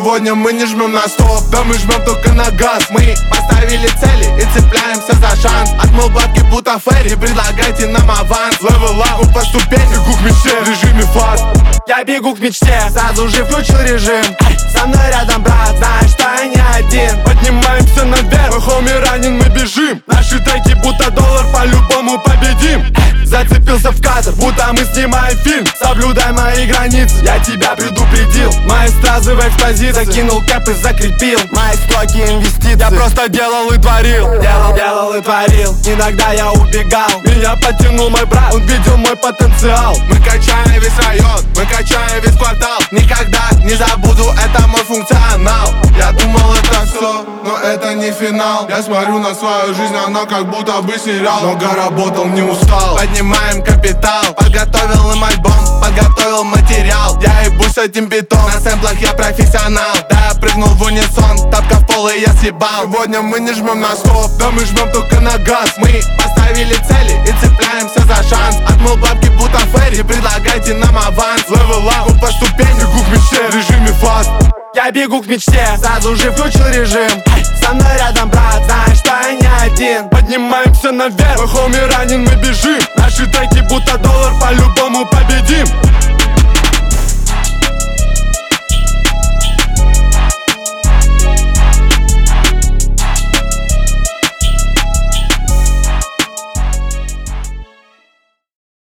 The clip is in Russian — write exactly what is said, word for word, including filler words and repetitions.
Сегодня мы не жмем на стоп, да мы жмем только на газ. Мы поставили цели и цепляемся за шанс. Отмыл бабки будто Ферри, предлагайте нам аванс. Level up, мы по ступени, бегу к мечте в режиме фаст. Я бегу к мечте, сразу же включил режим. Со мной рядом брат, знаешь, что я не один. Поднимаемся наверх, мой хоми ранен, мы бежим. Наши треки будто доллар, по-любому победим. Зацепился в кадр, будто мы снимаем фильм. Соблюдай мои границы, я тебя предупредил. Мои стразы в экспозиции, закинул кэп и закрепил. Мои строки инвестиции, я просто делал и творил. Делал, делал и творил, иногда я убегал. Меня подтянул мой брат, он видел мой потенциал. Мы качаем весь район, мы качаем весь квартал. Никогда не забуду, это мой функционал. Я думал это все, но это не финал. Я смотрю на свою жизнь, она как будто бы сериал. Много работал, не устал. Поднимаем капитал, подготовил им альбом, подготовил материал. Я ебусь с этим битом, на сэмплах я профессионал. Да, я прыгнул в унисон, тапка в пол и я съебал. Сегодня мы не жмем на стоп, да мы жмем только на газ. Мы поставили цели и цепляемся за шанс. Отмыл бабки будто Ферри, предлагайте нам аванс. Level up, мы по ступени, бегу к мечте в режиме фаст. Я бегу к мечте, сразу же включил режим. Со мной рядом брат, знаешь, что я не один. Поднимаемся наверх, мой хоми ранен, мы бежим. Наши треки будто доллар, по-любому победим.